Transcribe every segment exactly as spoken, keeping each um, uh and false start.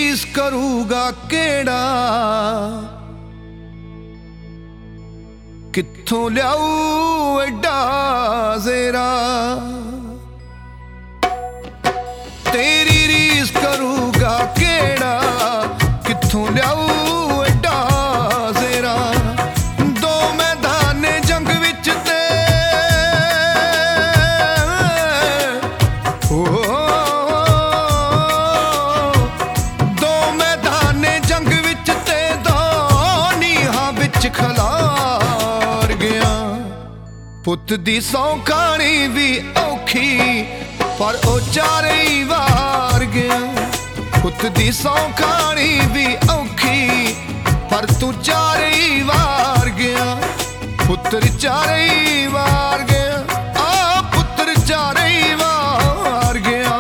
रीस करूगा केड़ा कित्थों लियाऊ एडा जेरा तेरी रीस करूगा केड़ा कित्थों लियाऊ एडा जेरा दो मैदान जंग विच ते ओ दो मैदान जंग विच ते दो नीहां विच खलार गया पुत दी सौ खानी भी औखी पर ओ चारे ही वार गया पुत दी सौ खानी भी औखी पर तू चारे ही वार गया पुत्र चारे ही वार गया आ पुत्र चारे ही वार गया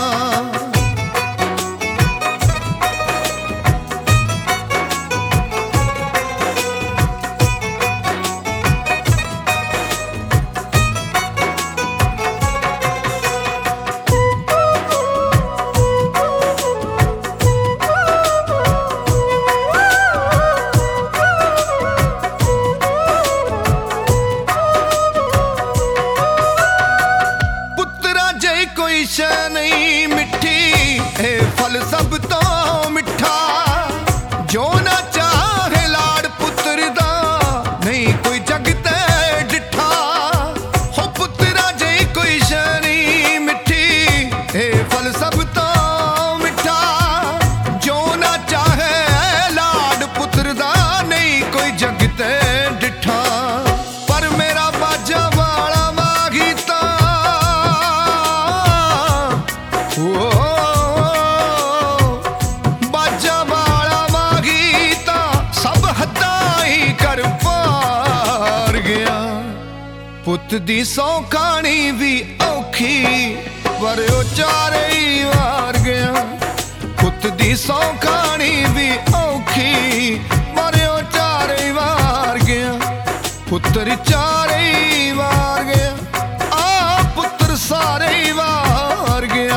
कोई शै नहीं मिठी ए फल सब तो मिठा जो ना चाहे लाड़ पुत्र दा नहीं कोई जग ते डिठा हो पुत्रा जे कोई शै नहीं मिठी ए फल सब तो मिठा जो ना चाहे लाड़ पुत्र दा नहीं कोई जग ते डिठा पर मेरा बाजा वाला मागी ता बाजा वाला मागीता सब हद्दां ही कर पार गया पुत दी सौ खानी भी औखी पर ओ चारे ही वार गया पुत दी सौ खानी भी औखी पर ओ चारे ही वार गया पुत्र चारे ही वार गया आ पुत्र सारे ही वार गया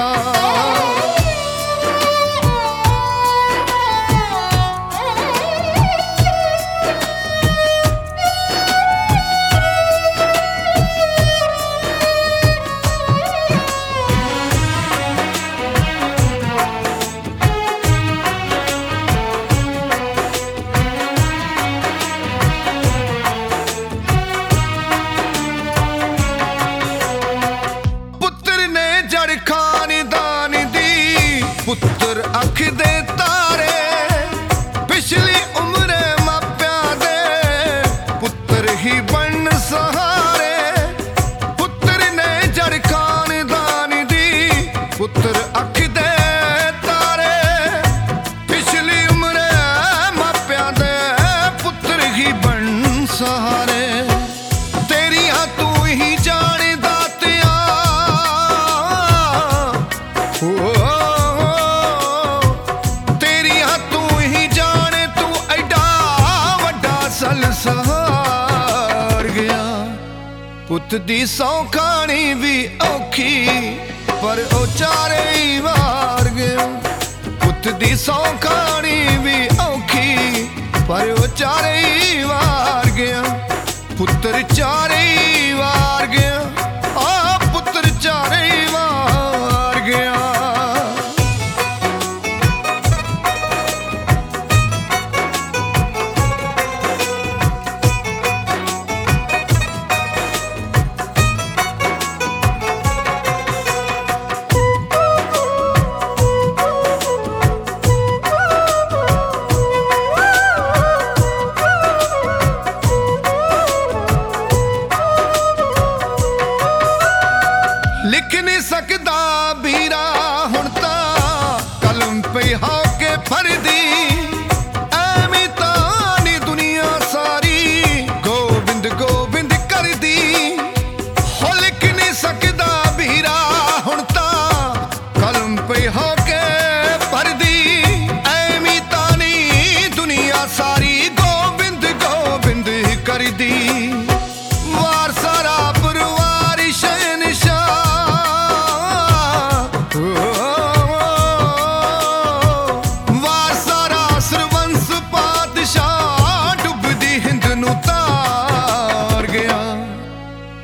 पुत्र अख दे तारे पिछली उम्र माप्या दे पुत्र ही बन सहारे पुत्र ने जड़ खानदान दी पुत्र अख दे तारे पिछली उम्र माप्या दे पुत्र ही बन सहारे तेरिया तू ही जान दातिया ओ सहार गया पुत दी सौ खानी भी औखी पर ओ चारे ही वार गया पुत दी सौ खानी भी औखी पर ओ चारे ही वार गया पुत्र चारे ही वार गया आ पुत्र चारे ही वार गया लिख नहीं सकदा बीरा हुण तां कलम पे होके फरदी ऐवें तां नी दुनिया सारी गोबिंद गोबिंद करदी हो लिख नहीं सकदा बीरा हुण तां कलम पे होके फरदी ऐवें तां नी दुनिया सारी गोबिंद गोबिंद करदी वार सारा परवार शहनशाह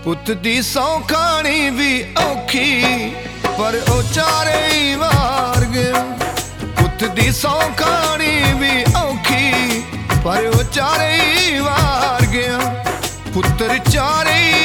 ਪੁੱਤ ਦੀ ਸਹੁੰ ਖਾਣੀ ਵੀ ਔਖੀ, ਪਰ ਉਹ ਚਾਰੇ ਹੀ ਵਾਰ ਗਿਆ। ਪੁੱਤ ਦੀ ਸਹੁੰ ਖਾਣੀ ਵੀ ਔਖੀ, ਪਰ ਉਹ ਚਾਰੇ ਹੀ ਵਾਰ ਗਿਆ। ਪੁੱਤਰ ਚਾਰੇ